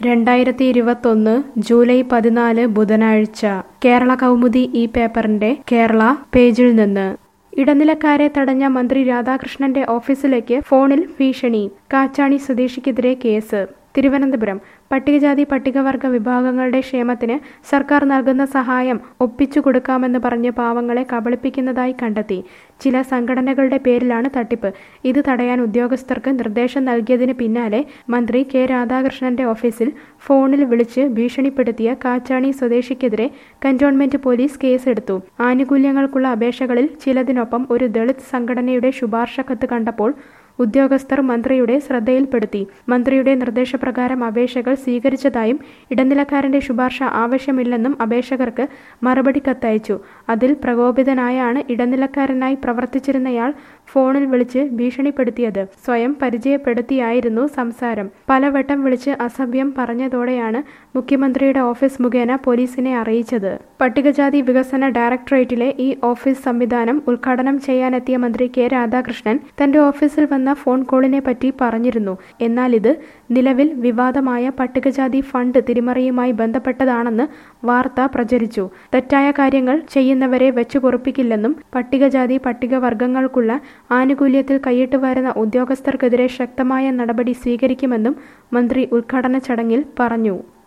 2021 July 14 ബുധനാഴ്ച കേരള കൗമുദി ഈ പേപ്പറിന്റെ കേരള പേജിൽ നിന്ന് ഇടനിലക്കാരെ തടഞ്ഞ മന്ത്രി രാധാകൃഷ്ണന്റെ ഓഫീസിലേക്ക് ഫോണിൽ ഭീഷണി. കാച്ചാണി സ്വദേശിക്കെതിരെ കേസ്. തിരുവനന്തപുരം പട്ടികജാതി പട്ടികവർഗ വിഭാഗങ്ങളുടെ ക്ഷേമത്തിന് സർക്കാർ നൽകുന്ന സഹായം ഒപ്പിച്ചു കൊടുക്കാമെന്ന് പറഞ്ഞ് പാവങ്ങളെ കബളിപ്പിക്കുന്നതായി കണ്ടെത്തി. ചില സംഘടനകളുടെ പേരിലാണ് തട്ടിപ്പ്. ഇത് തടയാൻ ഉദ്യോഗസ്ഥർക്ക് നിർദ്ദേശം നൽകിയതിന് പിന്നാലെ മന്ത്രി കെ രാധാകൃഷ്ണന്റെ ഓഫീസിൽ ഫോണിൽ വിളിച്ച് ഭീഷണിപ്പെടുത്തിയ കാച്ചാണി സ്വദേശിക്കെതിരെ കന്റോൺമെന്റ് പോലീസ് കേസെടുത്തു. ആനുകൂല്യങ്ങൾക്കുള്ള അപേക്ഷകളിൽ ചിലതിനൊപ്പം ഒരു ദളിത് സംഘടനയുടെ ശുപാർശ കത്ത് കണ്ടപ്പോൾ ഉദ്യോഗസ്ഥർ മന്ത്രിയുടെ ശ്രദ്ധയിൽപ്പെടുത്തി. മന്ത്രിയുടെ നിർദ്ദേശപ്രകാരം അപേക്ഷകൾ സ്വീകരിച്ചതായും ഇടനിലക്കാരന്റെ ശുപാർശ ആവശ്യമില്ലെന്നും അപേക്ഷകർക്ക് മറുപടി കത്തയച്ചു. അതിൽ പ്രകോപിതനായാണ് ഇടനിലക്കാരനായി പ്രവർത്തിച്ചിരുന്നയാൾ ഫോണിൽ വിളിച്ച് ഭീഷണിപ്പെടുത്തിയത്. സ്വയം പരിചയപ്പെടുത്തിയായിരുന്നു സംസാരം. പലവട്ടം വിളിച്ച് അസഭ്യം പറഞ്ഞതോടെയാണ് മുഖ്യമന്ത്രിയുടെ ഓഫീസ് മുഖേന പോലീസിനെ അറിയിച്ചത്. പട്ടികജാതി വികസന ഡയറക്ടറേറ്റിലെ ഈ ഓഫീസ് സംവിധാനം ഉദ്ഘാടനം ചെയ്യാനെത്തിയ മന്ത്രി കെ രാധാകൃഷ്ണൻ തന്റെ ഓഫീസിൽ വന്ന ഫോൺ കോളിനെ പറ്റി പറഞ്ഞിരുന്നു. എന്നാൽ ഇത് നിലവിൽ വിവാദമായ പട്ടികജാതി ഫണ്ട് തിരിമറിയുമായി ബന്ധപ്പെട്ടതാണെന്ന് വാർത്ത പ്രചരിച്ചു. തെറ്റായ കാര്യങ്ങൾ ചെയ്യുന്നവരെ വെച്ചു പൊറുപ്പിക്കില്ലെന്നും പട്ടികജാതി പട്ടികവർഗങ്ങൾക്കുള്ള ആനുകൂല്യത്തിൽ കൈയിട്ട് വരുന്ന ഉദ്യോഗസ്ഥർക്കെതിരെ ശക്തമായ നടപടി സ്വീകരിക്കുമെന്നും മന്ത്രി ഉദ്ഘാടന ചടങ്ങിൽ പറഞ്ഞു.